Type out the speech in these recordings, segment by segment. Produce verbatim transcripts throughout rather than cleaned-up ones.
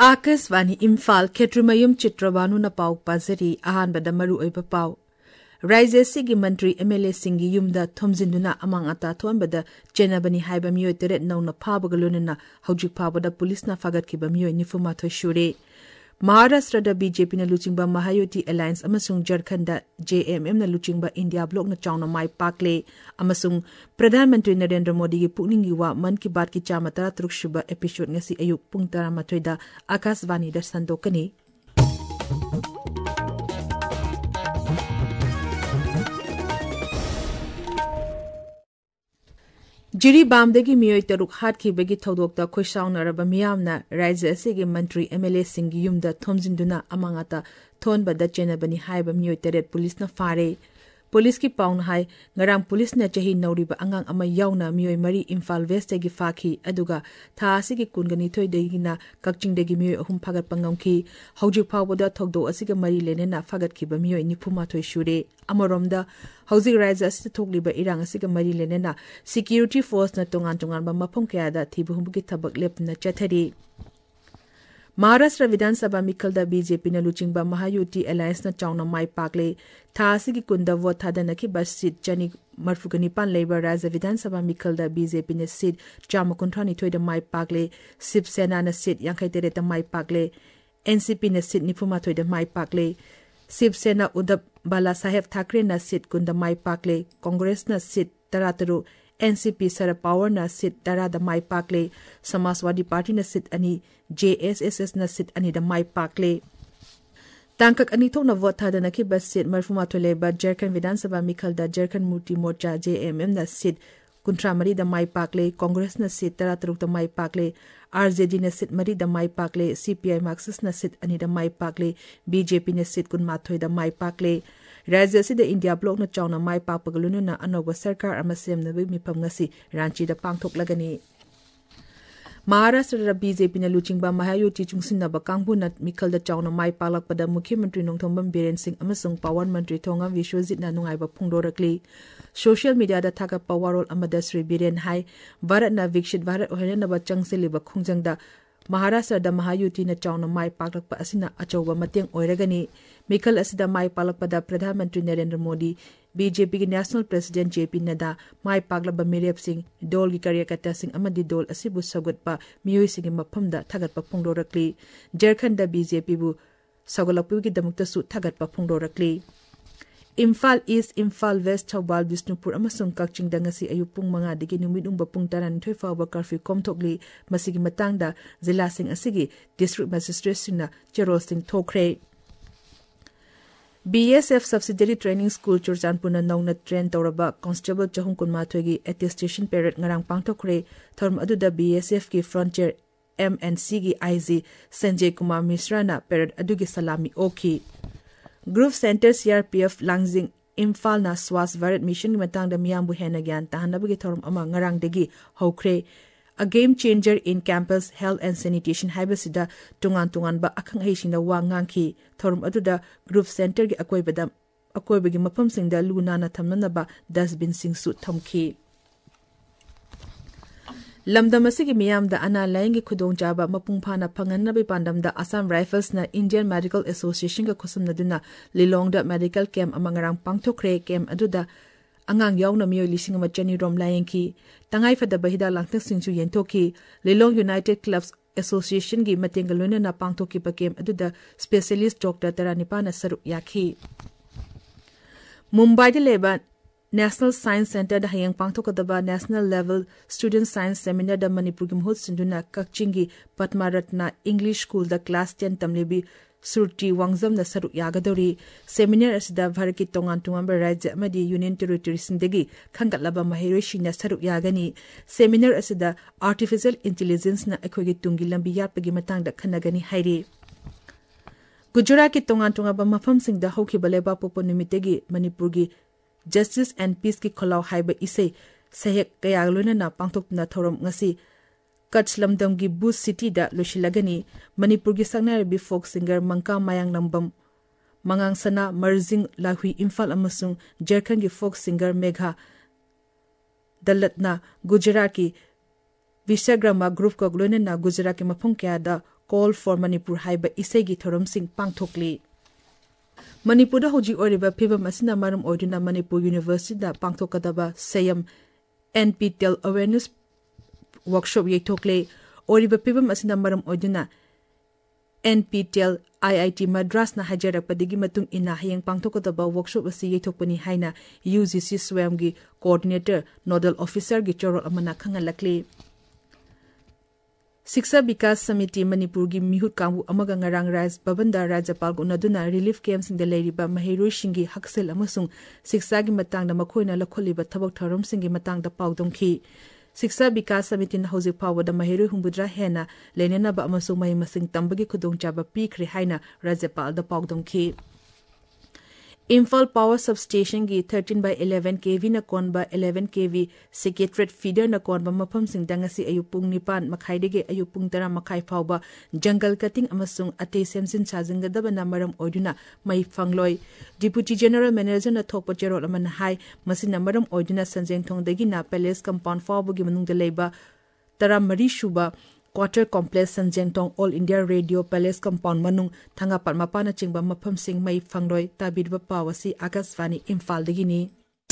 आकाशवाणी इम्फाल खेत्रुमयुम चित्रबानुना पाउ पाजरी अहानबदा मरु ओइबा पाउ राज्य सिगी मंत्री एमएलए सिंगी युमदा थोमजिंदुना अमांग अता थोंबदा चेनाबनी हाइबा मियोय तेरे नौना फाबगा लोनना हौजिक फाबदा पुलिसना फागतखिबा मियोय निफुमाथोय शुरे महाराष्ट्र बीजेपी ने लुचिंगबा महायुति अलायंस अमसुंग झारखंड जेएमएम ने लुचिंगबा इंडिया ब्लॉक न चाउना माई पाकले अमसुंग प्रधानमंत्री नरेंद्र मोदी की पुनिंगी वा मन की बात की चामा तरा तरुक शुभ एपिसोड ngasi अयुक पुंग तरा मथोइदा आकाशवाणी दा संदोकनी जिरी बामदगी मियोय तरुक हाटखिबगी थौदोकता खोइसाउनरबा मियामना राज्य असिगे मंत्री एमएलए सिंगी युमदा थोमजिंदुना अमांगाता थोनबदा चेनाबनी हाइबा मियोय तरेत पुलिसना फारे पुलिस की पाउन हाई ngaraang पुलिस ने चही नौरीबा अंगांग अमा याउना मियोय मरी इम्फाल वेस्ट तेगी फाखी अदुगा था असिगे कुनगनी थोइदेगिना कक्चिंगदेगी मियोय अहुम फागत पंगमखी हौजिक फावबदा थौदो असिगे मरी लेनेना फागतखिबा मियोय निफुमाथोय शुरे अमरोमदा हौजिक राज्य असिगे थोकलिबा इरांग असिगे मरी लेनेना सिक्योरिटी फोर्स न तोंगान तोंगानबा मफम कयादा थिबुहुमबुगी थबक लेपना चथरी महाराष्ट्र विधानसभा मिखलदा बीजेपी ने लुचिंगबा महायुति अलायंस न चाउना माई पाकले थासिगी कुंदा वोट थादनकी बस सीट चनी मरफुगनी पान लेबर राज्य विधानसभा मिखलदा बीजेपी ने सीट चामा कुंथ्रानी थोइदा माई पाकले शिवसेना न सीट यांखै तेरेता माई पाकले एनसीपी ने सीट निफुमा थोइदा माई पाकले शिवसेना उद्धव बाला साहेब ठाकरे न सीट कुंदा माई पाकले कांग्रेस न सीट तरातरु एनसीपी शरद पवार न सीट तरादा माई पाकले समाजवादी पार्टी न सीट अनि जेएसएसएस न सीट अनि द माई पाकले तांकक अनि थोना वोट थादनकी बस सीट मरफुमा थोलेबा झारखंड विधानसभा मिखलदा झारखंड मुक्ति मोर्चा जेएमएम न सीट कुंथ्रा मरी द माई पाकले कांग्रेस न सीट तरातरुक द माई पाकले आरजेडी न सीट मरी द माई पाकले सीपीआई मार्क्सिस्ट न सीट अनि द माई पाकले बीजेपी न सीट कुनमाथोय द माई पाकले राज्य से इंडिया ब्लॉक न चाउना माई पापगलुनुना अनोबा सरकार अमा सेमनबी मिफम ngasi रांची द पांगथोकलगनी महाराष्ट्र बीजेपी ने लुचिंगबा महायुति चुंगसिनबा कांगबुना मिखलदा चाउना माई पालकपदा मुख्यमंत्री नोंथोंबम बीरेन सिंह अमसुंग पावर मंत्री थोंगा विश्वजित ना नुंगाइबा फोंदोरकली सोशल मीडिया दा थाका पावरल अमदा श्री बीरेन हाई भारत ना विकसित भारत ओहनबा चंगसिलिबा खुंजंगदा महाराष्ट्र दा महायुति न चाउना माई पालकपा असिना अचौबा मतेंग ओइरगनी मिखल असिदा माई पालकपदा प्रधानमंत्री नरेंद्र मोदी बीजेपी की नेशनल प्रेसिडेंट जेपी नड्डा माई पाकलबा मिरेप सिंह डोल की कार्यकर्ता सिंह अमदी डोल असिबु सगुतपा मियोय सिंह मफमदा थगतपा फोंदोरकली झारखंड दा बीजेपी बु सगलपुगी दमुक्तसु थगतपा फोंदोरकली इम्फाल ईस्ट इम्फाल वेस्ट थौबाल बिष्णुपुर अमसुंग कक्चिंग दंगसी अयु पुंग मंगा दिगी नुमित उंबा पुंग तरानिथोय फावबा कर्फ्यू कोमथोकली मसिगी मतंगदा जिला सिंह असिगी डिस्ट्रिक्ट मजिस्ट्रेट सिंहना चेरोल सिंह थोखरे BSF subsidiary training school Churachandpur नौना ट्रेन तौरबा कांस्टेबल चहुम कुनमाथोगी एटेस्टेशन पेरेड ngarang पांगथोखरे थर्म अदुदा बीएसएफ की फ्रंटियर एमएनसी की आईजी संजय कुमार मिश्रा ना पेरेड अदुगी सलामी ओखी group centre CRPF Langjing Imphal ना स्वास्थ्य भारत मिशन की मतंगदा मियांबु हेना ज्ञान ताहनबगी थौरम अमा ngarang degi हौखरे A game changer in campus health and sanitation haibasida tungan tungan ba akhang heisina wa ngangki thorum aduda group center gi akoibada akoibagi mafam singda luna na thamnana ba dustbin sing su thamki lamdam asigi miyam da ana laingi khudong jaba mapung phana phangan na bi pandam da Assam Rifles na Indian Medical Association ga khusum naduna Lilong da medical camp amangarang pangthokre camp aduda angang yauna miyoy lising ama chani rom layenki tangai fada bahida langthak singchu yentoki Lilong United Clubs Association gi matengalona na pangthoki pakem aduda specialist doctor taranipa na saru yakhi Mumbai de leba National Science Center da hayang pangthokadaba national level student science seminar da Manipur gi mhut sinduna kakchingi Patmaratna English School da class ten tamlebi Surti Wangzam na saru yagadori seminar asida Bharat ki tongan tongan rajya amadi union territory sindagi khangatlaba mahiroshi na saru yagani seminar asida artificial intelligence na akhogi tungi lambi yapagi matangda khanagani hairi Gujarat ki tongan tongan ba mafam singda hauki baleba popo numitegi Manipur gi justice and peace ki kholaw haiba ise sahek kaya lona na pangthok na thorom ngasi Kutch Lamdam gi Booth City da Lushilagani Manipur gi Sagnarabi folk singer Mangka Mayang Nambam Mangang Sana Marzing Lahui Imphal amasung Jharkhand gi folk singer Megha Dalatna Gujarat ki Vishagrama group ko glone na Gujarat ki mafung kya da Call for Manipur haiba isegi thoromsing pangthokli Manipur hoji oriba phibam asina maram oiduna Manipur University da pangthokadaba Sayam N P T E L awareness workshop yethokle oriba phibam asina maram oiduna N P T E L I I T Madras na hajarakpadigi matung ina hayang pangthokadaba workshop asi yethokpani haina U G C Swam gi coordinator nodal officer gi chorol amana khangalakli Siksa Bikas Samiti Manipur gi mihut kangbu amaga ngarang rais babanda rajapal gunaduna relief camps in the Leriba Mahirui Shingi Haksel amasung Siksa gi matang da makoina lakholiba thabak tharom singi matang da paudongki Siksa Bikas Samiti na hauzik pawa da Mahirui humbudra hena lenena ba amasung mai masing tambagi khudong chaba pikri haina rajapal da paudongki Imphal Power Substation gi thirteen by eleven K V na konba eleven K V Secretariat feeder na konba mafam sing dangasi ayupung nipan makhaidege ayupung tara makhai phawba jungle cutting amasung ate semsin sajingadaba na maram oiduna mai fangloi Deputy General Manager na thokpa cherol aman hai masina maram oiduna sanjeng thongdagi na Palace Compound phawbu gi manung de leiba tara mari shuba Quarter Complex Sanjeng Tong All India Radio Palace Compound Manung Thanga Patmapana Chingba Mafam Sing Mai Fangloi Tabidba Pawasi Akasvani Imphal Dagini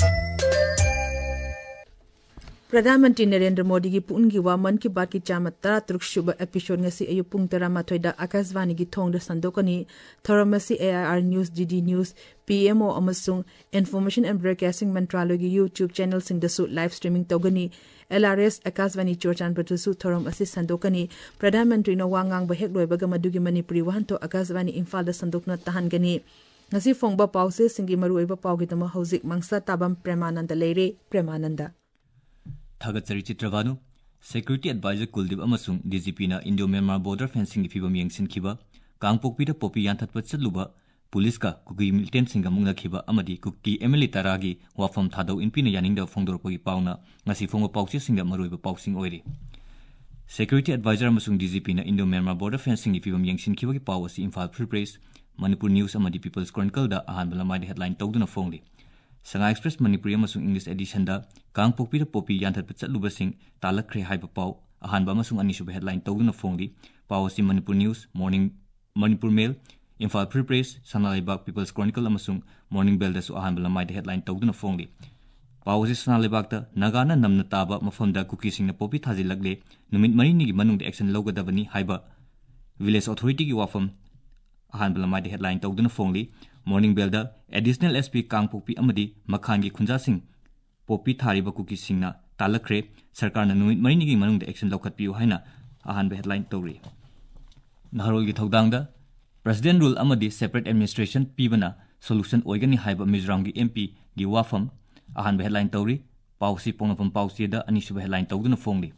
Pradhan Mantri Narendra Modi gi pungi wa man ki baat ki chama tara truk shuba episode ngasi ayu pung tara mathoi da Akasvani gi thong da sandokani thoramasi A I R News D D News P M O amasung Information and Broadcasting Mantraloy gi YouTube channel sing da su live streaming togani L R S Akasvani Chorchan Pratusu Thoram Asi Sandokani Pradhan Mantri no wangang ba hek loiba ga madugi Manipuri wahanto Akasvani Imphal da sandokna tahangani ngasi phongba pause singi maru oiba pawgi tama hauzik mangsa tabam Premananda leire Premananda Thagatsari Chitravanu, Security Advisor Kuldip Amasung, D G P na Indo-Myanmar Border Fencing Fibam Yengsin Kiba, Kangpokpi da Popi Yantat Patsaluba, Police ka Kuki Militant Singamung na Kiba Amadi Kuki Emily Taragi, Wafam Thado in Pina Yaning da Fongdorpogi Pauna, Ngasi Fongo Pausi Singa Maruiba Pausing Oiri. Security Advisor Amasung D G P na Indo-Myanmar Border Fencing Fibam Yengsin Kiba ki Pawasi Imphal Free Press, Manipur News Amadi People's Chronicle da Ahan Balamai headline Togduna Fongli. Sanga Express Manipuri amasung English edition da Kangpokpi da Popi Yantat Patsaluba Sing Talakre Haiba Pau Ahanba amasung Anisuba headline Togduna Fongli Pawasi Manipur News Morning Manipur Mail Imphal Free Press Sanalaibak People's Chronicle amasung Morning Bell da su Ahanba Lamai da headline Togduna Fongli Pawasi Sanalaibak da Nagana namna taba mafamda Kuki Sing na Popi Thazilagle Numit Marini gi manung da action logadabani Haiba Village Authority gi wafam Ahanba Lamai da headline Togduna Fongli Morning Bell da Additional S P Kangpokpi amadi Makhan gi Khunja Sing Popi Thariba Kuki Sing na Talakre Sarkar na Numit Marini gi manung da action lokhatpiu haina Ahanba headline Tori Naharol gi Thodang da President Rule amadi Separate Administration pibana Solution oigani haiba Mizoram gi M P gi wafam Ahanba headline Tori Pausi Pongnapam Pausi da Anisuba headline Togduna Fongli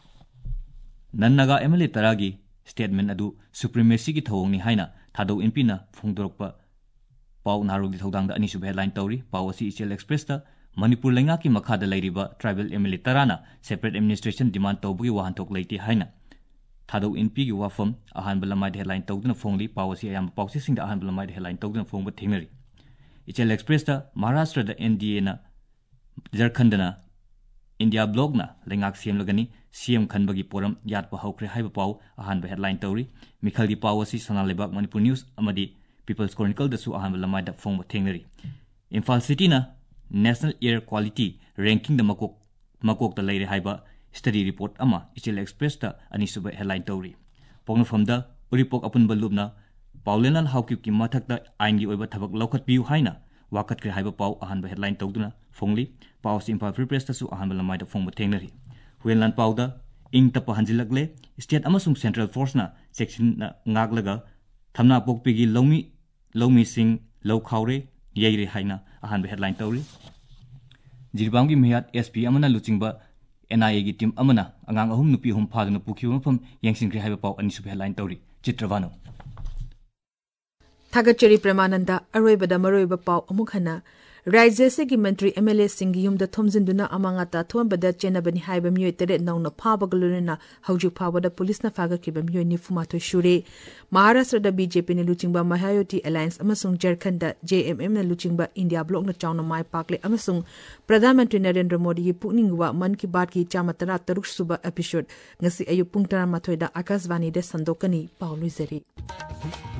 Nannaga M L A Taragi statement adu supremacy gi thawong ni haina Thado M P na Phongdorpa Pau Naru di Thodang da Anisuba headline Tauri, Pau si H L Express da Manipur Lenga ki Makhada Lairiba Tribal M L A Tarana Separate Administration demand Taubugi Wahantok Laiti Haina. Thado N P gi wafam Ahan Balamai headline Togduna Fongli, Pau si Ayam Pau si Sing da Ahan Balamai headline Togduna Fongba Thingnari. H L Express da Maharashtra da N D A na Jharkhand na India blog na Lengak C M Lagani C M Khanbagi Poram Yatpa Haukre Haiba Pau Ahan headline Tauri, Mikhal gi Pau si Sanalebak Manipur News amadi People's Chronicle da su Ahan Balamai da Fongba Thingnari. Imphal City na National Air Quality Ranking da makok makok da leire haiba study report ama H L Express da Anisuba headline Tauri. Pongnafam da Uripok Apun Balubna Paulenan Haukip ki mathak da ain gi oiba thabak lokhat piu haina wakat kre haiba Pau Ahanba headline Togduna Fongli Pau si Imphal Free Press da su Ahan Balamai da Fongba Thingnari. Huenlan Pau da ing tapa hanjilagle state amasung Central Force na section na ngaglaga thamna pokpi gi lomi Lomi Singh Low Khaure Yairi Haina Ahanba headline Tauri Jirbam gi Mehat S P amana luchingba N I A gi team amana angang ahum nupi hum phaduna pukhiu mafam yangsing kri haiba Pau Anisuba headline Tauri Chitravanu Thagachari Premananda Aroibada Maroiba Pau Amukhana राज्य की मंत्री MLA सिंह यूम द थोमजिंदुना अमांगाता थोंबदा चेनबनी हाइबा मियोय तेरे नौना फाबगलुना हौजु फावदा पुलिसना फागकिबा मियोय निफुमाथो शुरे महाराष्ट्र बीजेपी ने लुचिंगबा महायुति अलायंस अमसुंग झारखंड जेएमएम ने लुचिंगबा इंडिया ब्लॉक न चाउना माय पाकले अमसुंग प्रधानमंत्री नरेंद्र मोदी की पुनिंगवा मन की बात की चामतरा तरुक सुबह episode ngasi ayu pung tara mathoida akaswani de sandokani paulu zeri